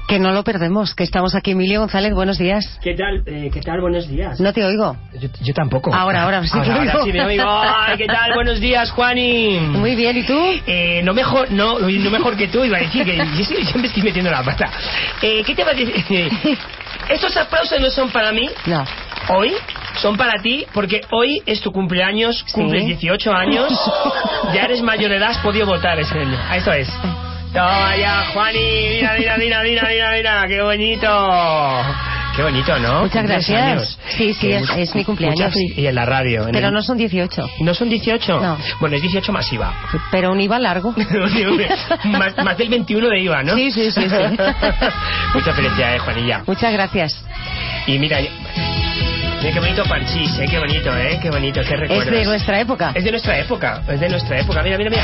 Que no lo perdemos, que estamos aquí. Emilio González, buenos días. ¿Qué tal? Buenos días. No te oigo. Yo tampoco. Ahora sí te oigo. Ahora sí me oigo. Ay, ¿qué tal? Buenos días, Juani. Muy bien, ¿y tú? No mejor que tú, iba a decir, que yo siempre estoy metiendo la pata. ¿Qué te va a decir? Estos aplausos no son para mí. No. Hoy son para ti, porque hoy es tu cumpleaños, cumples 18 años, ya eres mayor de edad, has podido votar ese año. Eso es. Toma ya, Juani, mira, qué bonito. Qué bonito, ¿no? Muchas gracias. Sí, es mi cumpleaños. Y en la radio. Pero no son 18. ¿No son 18? No. Bueno, es 18 más IVA. Pero un IVA largo. más del 21 de IVA, ¿no? Sí. Muchas felicidades, Juanilla. Muchas gracias. Y mira qué bonito parchís, qué bonito, qué bonito, qué recuerdos. Es de nuestra época. Es de nuestra época. Mira.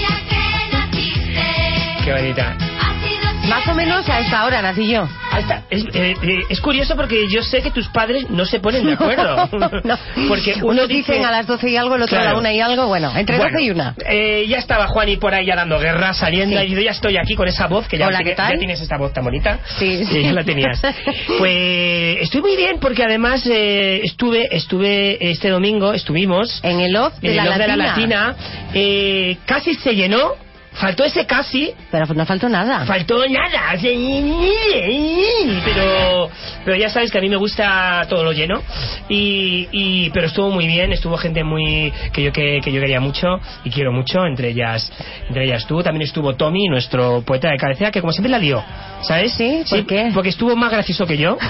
Qué bonita. Más o menos a esta hora nací yo. Es curioso porque yo sé que tus padres no se ponen de acuerdo. No. Porque unos dicen a las 12 y algo, el otro claro, a la 1 y algo. Bueno, entre 12 y 1. Ya estaba Juani por ahí ya dando guerra, saliendo, y yo ya estoy aquí con esa voz, que ya, hola, ¿qué tal? Ya tienes esta voz tan bonita. Sí. Ya la tenías. Pues estoy muy bien porque además estuvimos en el OFF de la Latina. Casi se llenó. Faltó ese casi. Pero no faltó nada. Pero ya sabes que a mí me gusta todo lo lleno. Pero estuvo muy bien, estuvo gente muy que yo quería mucho y quiero mucho, entre ellas tú. También estuvo Tommy, nuestro poeta de cabecera, que como siempre la lió, ¿sabes? Sí, ¿por qué? Porque estuvo más gracioso que yo.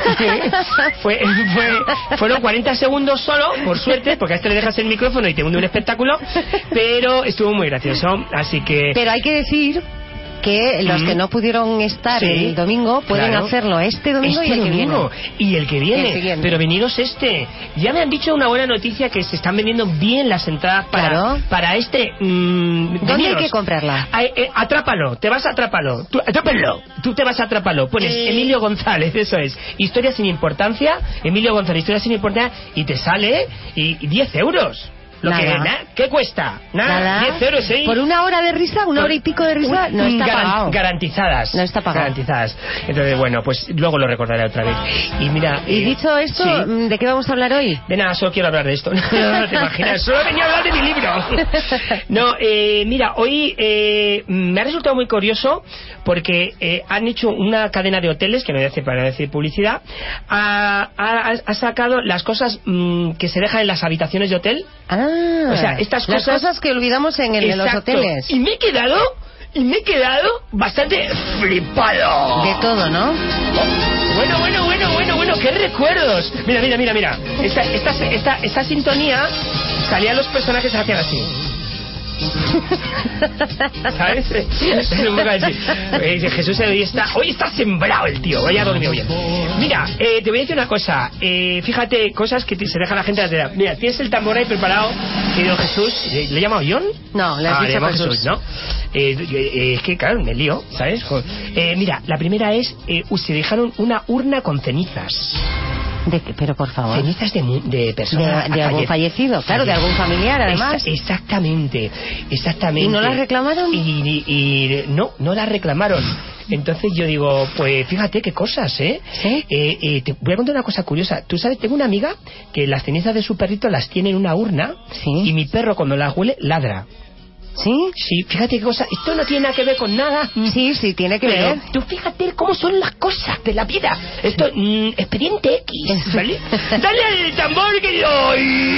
Fueron 40 segundos solo, por suerte, porque a este le dejas el micrófono y te hunde un espectáculo, pero estuvo muy gracioso, así que... Pero hay que decir que los que no pudieron estar el domingo pueden hacerlo este domingo y el que viene. Y el que viene. Pero veniros ya me han dicho una buena noticia, que se están vendiendo bien las entradas para este. ¿Dónde hay que comprarla? Atrápalo, te vas a Atrápalo. Tú te vas a Atrápalo. Pones Emilio González, eso es. Historia sin importancia, Emilio González, historia sin importancia, y te sale y 10 euros. ¿Qué cuesta? Nada. 10 euros, ¿eh? Por una hora de risa, una hora y pico de risa, no está pagado. Garantizadas. No está pagado. Garantizadas. Entonces, bueno, pues luego lo recordaré otra vez. Y mira... Y dicho esto, ¿de qué vamos a hablar hoy? De nada, solo quiero hablar de esto. No te imaginas, solo venía a hablar de mi libro. No, mira, hoy me ha resultado muy curioso porque han hecho una cadena de hoteles, que no voy a decir para decir publicidad, ha sacado las cosas que se dejan en las habitaciones de hotel. O sea, estas cosas que olvidamos en los hoteles. Y me he quedado bastante flipado. De todo, ¿no? Bueno, qué recuerdos. Mira. Esta sintonía, salían los personajes hacían así. ¿Sabes? Es un poco así. Jesús hoy está sembrado el tío. Vaya dormido bien. Mira, te voy a decir una cosa. Fíjate, cosas que se deja la gente a la... Mira, tienes el tambor ahí preparado, querido Jesús. ¿Le he llamado John? No, le has dicho Jesús, ¿no? Es que claro, me lío, ¿sabes? Mira, la primera es se dejaron una urna con cenizas. Pero por favor. Cenizas de personas. De algún fallecido, claro, de algún familiar, además. Exactamente. ¿Y no las reclamaron? Y no las reclamaron. Entonces yo digo, pues fíjate qué cosas, ¿eh? ¿Sí? Te voy a contar una cosa curiosa. Tú sabes, tengo una amiga que las cenizas de su perrito las tiene en una urna. ¿Sí? Y mi perro, cuando las huele, ladra. ¿Sí? Sí, fíjate qué cosa. Esto no tiene nada que ver con nada. Sí, tiene que ver. Tú fíjate cómo son las cosas de la vida. Esto, expediente X, ¿vale? Dale al tambor, querido.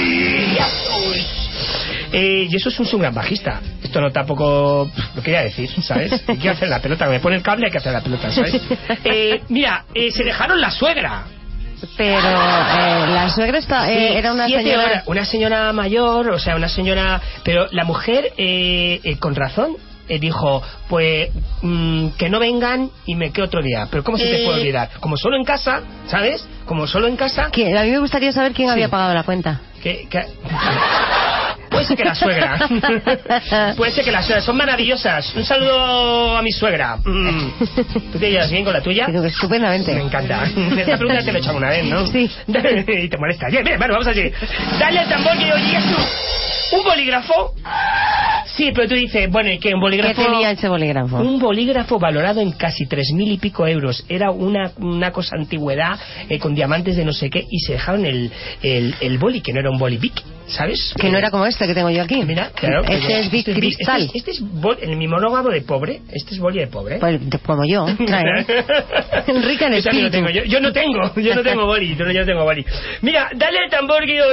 Y eso es un gran bajista. Esto no tampoco lo quería decir, ¿sabes? Hay que hacer la pelota. Me pone el cable, hay que hacer la pelota, ¿sabes? Mira, se dejaron la suegra. Pero la suegra era una señora... Horas, una señora mayor, o sea, una señora... Pero la mujer, con razón, dijo, pues, que no vengan y me quedo otro día. Pero ¿cómo se te puede olvidar? Como solo en casa, ¿sabes? Como solo en casa... A mí me gustaría saber quién había pagado la cuenta. Puede ser que la suegra. Puede ser que la suegra. Son maravillosas. Un saludo a mi suegra. ¿Tú te llevas bien con la tuya? Creo que estupendamente. Me encanta. Esta pregunta te lo he echado una vez, ¿no? Sí. Y te molesta. Bien, bueno, vamos a seguir. Dale al tambor que oye un bolígrafo. Sí, pero tú dices, bueno, ¿y qué? ¿Un bolígrafo? ¿Qué tenía ese bolígrafo? Un bolígrafo valorado en casi 3.000 y pico euros. Era una cosa antigüedad, con diamantes de no sé qué, y se dejaron el boli, que no era un boli Bic, ¿sabes? Que no era como este que tengo yo aquí. Mira, claro. Este es Bic Cristal. Este es en mi monógamo de pobre, este es boli de pobre. Pues como yo, trae. Rica en espíritu. Yo no tengo boli, yo no tengo boli. Mira, dale el tambor que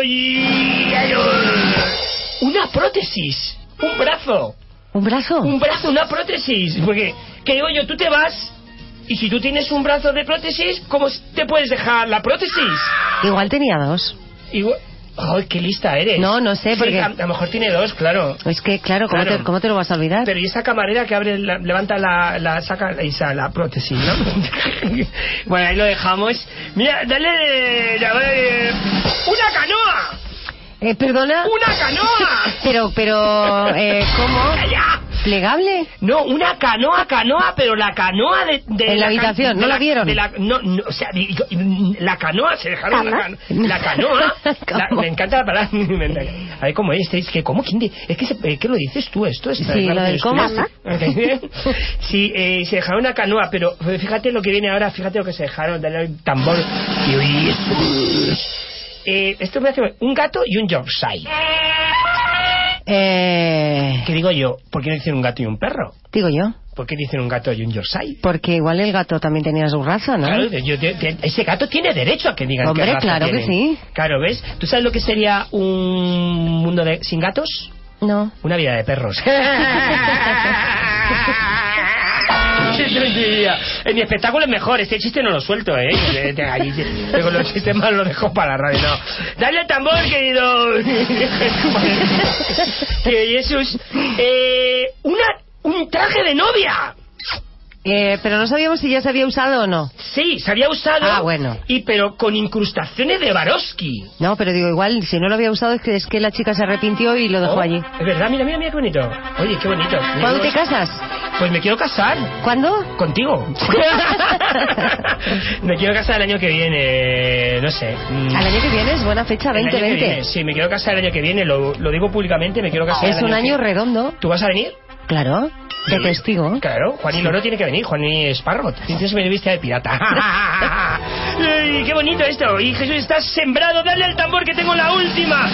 una prótesis, un brazo. ¿Un brazo? Un brazo, una prótesis. Porque, que digo yo, tú te vas y si tú tienes un brazo de prótesis, ¿cómo te puedes dejar la prótesis? Igual tenía dos. Igual... ¡Ay, qué lista eres! No sé, porque... Sí, a lo mejor tiene dos, claro. Es que, claro, ¿cómo te lo vas a olvidar? Pero y esa camarera que abre, levanta saca la prótesis, ¿no? Bueno, ahí lo dejamos. Mira, dale... ¡Una canoa! ¿Perdona? ¡Una canoa! Pero, ¿cómo? ¡Ya! ¿Plegable? No, una canoa, pero la canoa de en la habitación, ¿no la vieron? No, o sea, la canoa, se dejaron la canoa. Me encanta la palabra. A ver, ¿cómo es? ¿Cómo? ¿Qué lo dices tú esto? Sí, lo del cómo. Sí, se dejaron una canoa, pero fíjate lo que viene ahora, fíjate lo que se dejaron, dale el tambor. Esto me hace un gato y un Yorkshire. ¿Qué digo yo? ¿Por qué no dicen un gato y un perro? Digo yo. ¿Por qué dicen un gato y un Yorkshire? Porque igual el gato también tenía su raza, ¿no? Claro, ese gato tiene derecho a que digan qué raza claro tienen. Que sí. Claro, ¿ves? ¿Tú sabes lo que sería un mundo sin gatos? No. Una vida de perros. En mi espectáculo es mejor, este chiste no lo suelto, Luego los chistes más los dejo para la radio, no. Dale el tambor, querido. Jesús. Un traje de novia. Pero no sabíamos si ya se había usado o no. Sí, se había usado. Ah, bueno. Pero con incrustaciones de Swarovski. No, pero digo, igual, si no lo había usado es que la chica se arrepintió y lo dejó allí. Es verdad, mira qué bonito. Oye, qué bonito. ¿Cuándo te casas? Pues me quiero casar. ¿Cuándo? Contigo. Me quiero casar el año que viene, no sé. ¿Al año que viene? Es buena fecha, 2020. Sí, me quiero casar el año que viene, lo digo públicamente, me quiero casar. Es un año redondo. ¿Tú vas a venir? Claro. De testigo. Claro, Juaní Loro tiene que venir, Juaní Esparrot. Entonces me viste de pirata. Ay, qué bonito esto. Y Jesús, estás sembrado. Dale el tambor que tengo la última.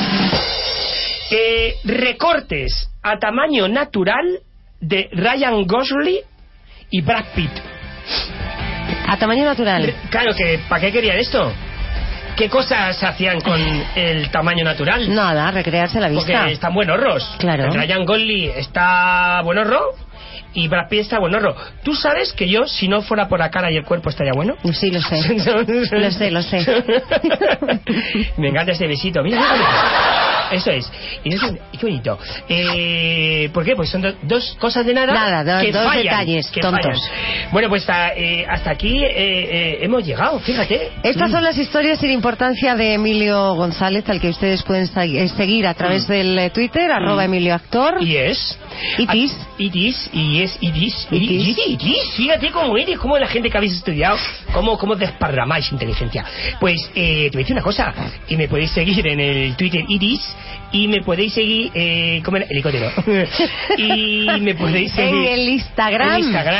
Recortes a tamaño natural de Ryan Gosling y Brad Pitt. A tamaño natural. Claro, que ¿para qué querían esto? ¿Qué cosas hacían con el tamaño natural? Nada, recrearse la vista. Porque están buenorros. Claro. Ryan Gosling está buenorro y Brad Pitt está buenorro. ¿Tú sabes que yo, si no fuera por la cara y el cuerpo, estaría bueno? Sí, lo sé. lo sé. Me encanta ese besito. Mira, eso es. Y qué bonito. ¿Por qué? Pues son dos cosas de nada. Dos detalles tontos. Fallan. Bueno, pues hasta aquí hemos llegado, fíjate. Estas son las historias sin importancia de Emilio González, al que ustedes pueden seguir a través del Twitter, @EmilioActor. Y es. Itis. Fíjate cómo eres, cómo la gente que habéis estudiado, cómo desparramáis inteligencia. Pues te voy a decir una cosa, y me podéis seguir en el Twitter Itis, y me podéis seguir como el helicóptero. Y me podéis seguir en el Instagram.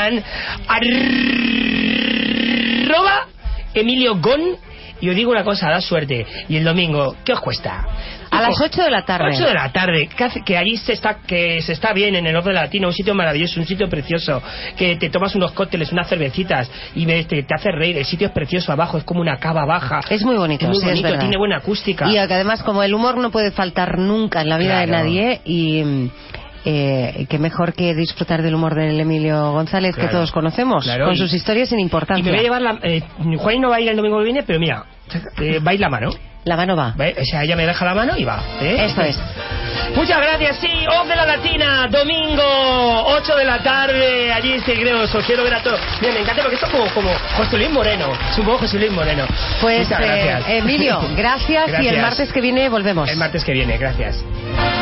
@EmilioGon. Y os digo una cosa, da suerte. Y el domingo, ¿qué os cuesta? A las 8 de la tarde. 8 de la tarde, que allí se está bien en el Ojo de la Latina, un sitio maravilloso, un sitio precioso, que te tomas unos cócteles, unas cervecitas y te hace reír. El sitio es precioso abajo, es como una cava baja. Es muy bonito, es muy bonito, es tiene buena acústica. Y además, como el humor no puede faltar nunca en la vida de nadie, y qué mejor que disfrutar del humor del Emilio González, que todos conocemos, con sus historias sin importancia. Y me voy a llevar Juan no va a ir el domingo que viene, pero mira, va a ir la mano. La mano va. O sea, ella me deja la mano y va. Esto es. Muchas gracias, sí. Off de la Latina, domingo, 8 de la tarde. Allí seguiremos, os quiero ver a todos. Mira, me encanta porque esto es como José Luis Moreno. Es un poco José Luis Moreno. Pues, Emilio, gracias. Y el martes que viene volvemos. El martes que viene, gracias.